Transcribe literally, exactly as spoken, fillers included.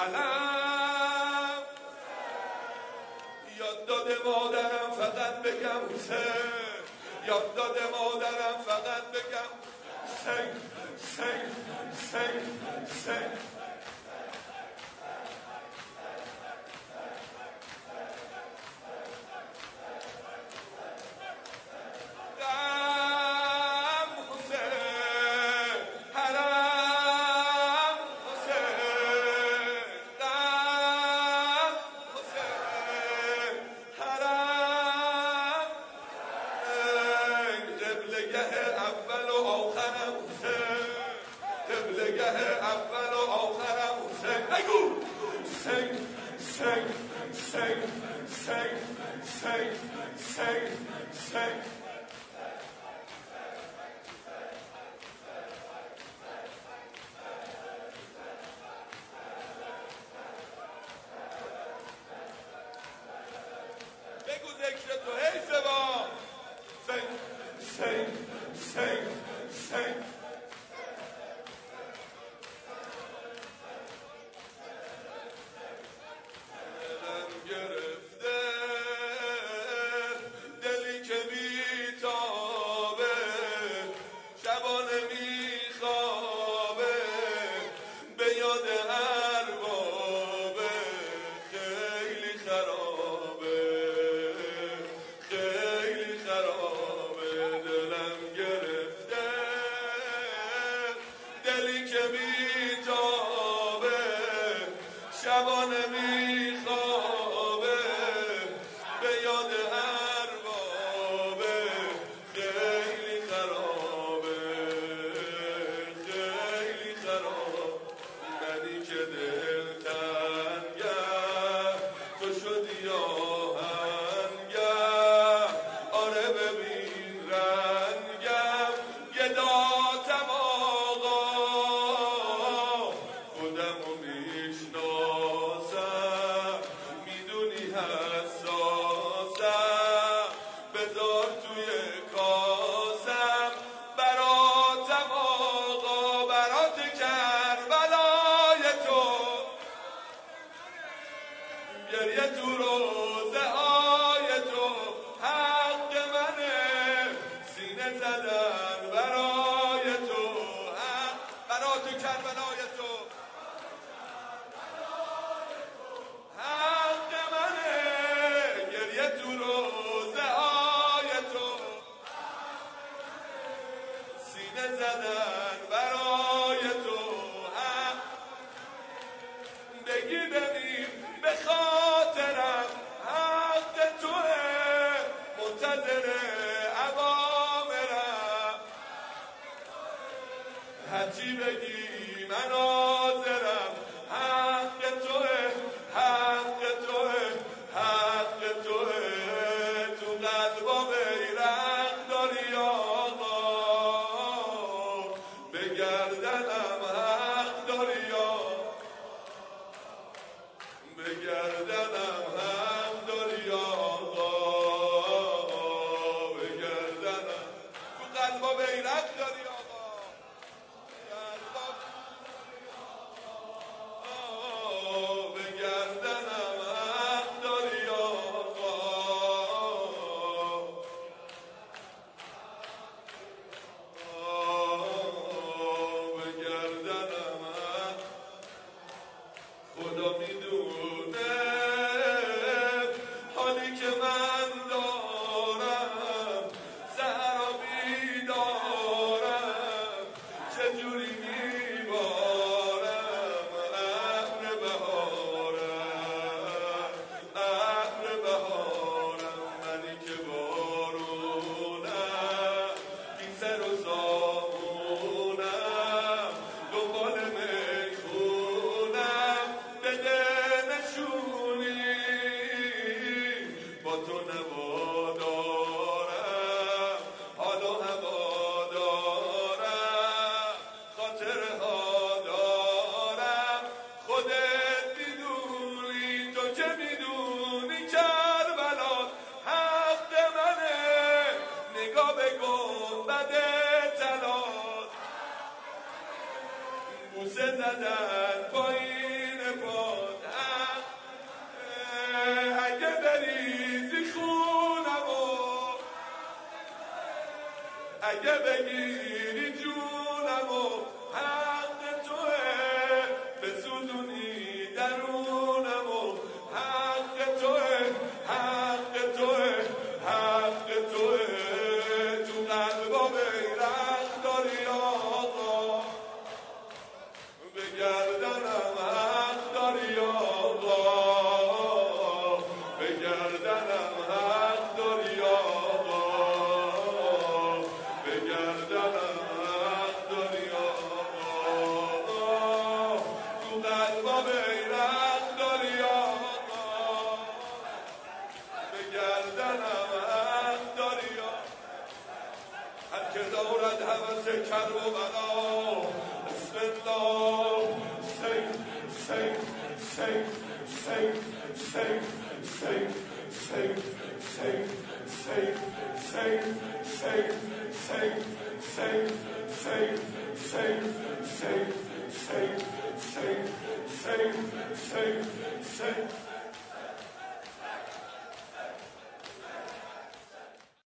علم یاد داده مادرم فقط بگم حسین، یاد داده مادرم فقط بگم حسین حسین حسین حسین. بگو ذکر تو حیفه با سنگ سنگ سنگ سنگ. دلم گرفته دلی که بیتابه، شبانه میخوابه به یاد اربابه، خیلی خرابه خیلی خرابه. دلم گرفته دلی که بیتابه، شبانه میخوابه به یاد اربابه، خیلی خرابه خیلی خراب. منی که دلتنگم تو شدی آهنگم، آره ببین رنگم گداتم آقا، خودمو میشناسم میدونی حساسم، بذار توی کاسم براتم آقا، برات کربلای تو، گریه تو روزه های تو حق منه، سینه زدن برای تو حق، برات کربلای تو حق منه، گریه تو روزه های تو، سینه زدن برای تو حق. بگی ببین به خاطرم حق توه، منتظر اوامرم، هرچی بگی من حاضرم، حق توه حق توه حق توه. تو قلبا بیرق داری آقا، به گردنم حق داری آقا، به گردنم حق داری آقا، به گردنم تو قلبا بیرق داری آقا، به گردنم حق داری آقا، به گردنم حق. خدا میدونه حالی که من دارم، زهرا بیدارم، چجوری میبارم ابر بهارم ابر بهارم. منی که بارونم بی سر و سامونم، دنبال میخونم بده نشون بیرق داری آقا، به گردنم حق داری آقا. هر که دارد هوس کرب و بلا، بسم الله. سنگ سنگ سنگ سنگ سنگ سنگ سنگ سنگ سنگ سنگ سنگ سنگ سنگ سنگ سنگ سنگ